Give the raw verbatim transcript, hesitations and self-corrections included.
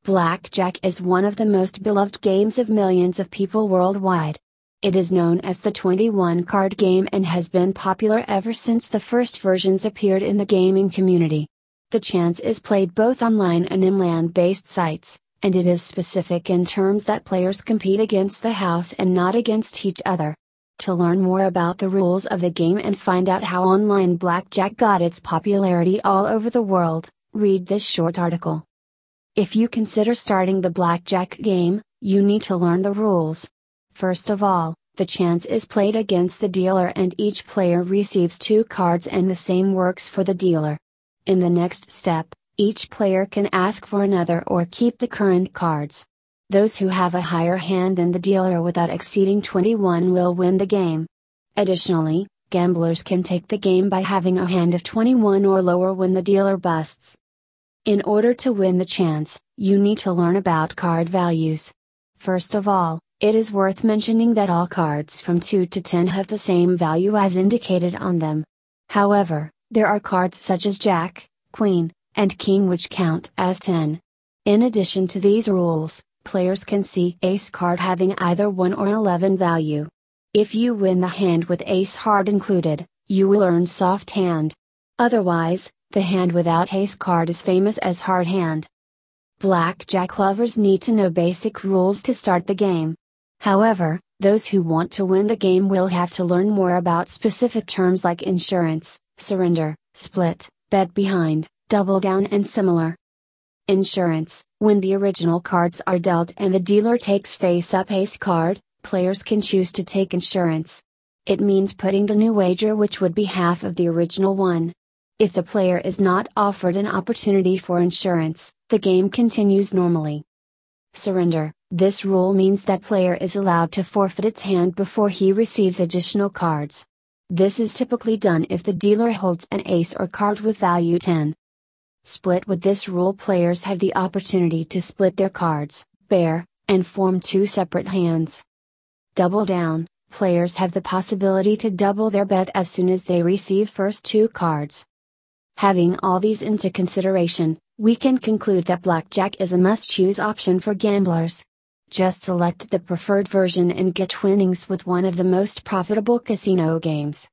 Blackjack is one of the most beloved games of millions of people worldwide. It is known as the twenty-one card game and has been popular ever since the first versions appeared in the gaming community. The chance is played both online and in land-based sites, and it is specific in terms that players compete against the house and not against each other. To learn more about the rules of the game and find out how online blackjack got its popularity all over the world, read this short article. If you consider starting the blackjack game, you need to learn the rules. First of all, the chance is played against the dealer and each player receives two cards, and the same works for the dealer. In the next step, each player can ask for another or keep the current cards. Those who have a higher hand than the dealer without exceeding twenty-one will win the game. Additionally, gamblers can take the game by having a hand of twenty-one or lower when the dealer busts. In order to win the chance, you need to learn about card values. First of all, it is worth mentioning that all cards from two to ten have the same value as indicated on them. However, there are cards such as Jack, Queen, and King which count as ten. In addition to these rules, players can see Ace card having either one or eleven value. If you win the hand with Ace hard included, you will earn soft hand. Otherwise, the hand without Ace card is famous as hard hand. Blackjack lovers need to know basic rules to start the game. However, those who want to win the game will have to learn more about specific terms like insurance, surrender, split, bet behind, double down and similar. Insurance: when the original cards are dealt and the dealer takes face-up Ace card, players can choose to take insurance. It means putting the new wager which would be half of the original one. If the player is not offered an opportunity for insurance, the game continues normally. Surrender: this rule means that player is allowed to forfeit its hand before he receives additional cards. This is typically done if the dealer holds an ace or card with value ten. Split: with this rule players have the opportunity to split their cards, pair, and form two separate hands. Double down: players have the possibility to double their bet as soon as they receive first two cards. Having all these into consideration, we can conclude that blackjack is a must-choose option for gamblers. Just select the preferred version and get winnings with one of the most profitable casino games.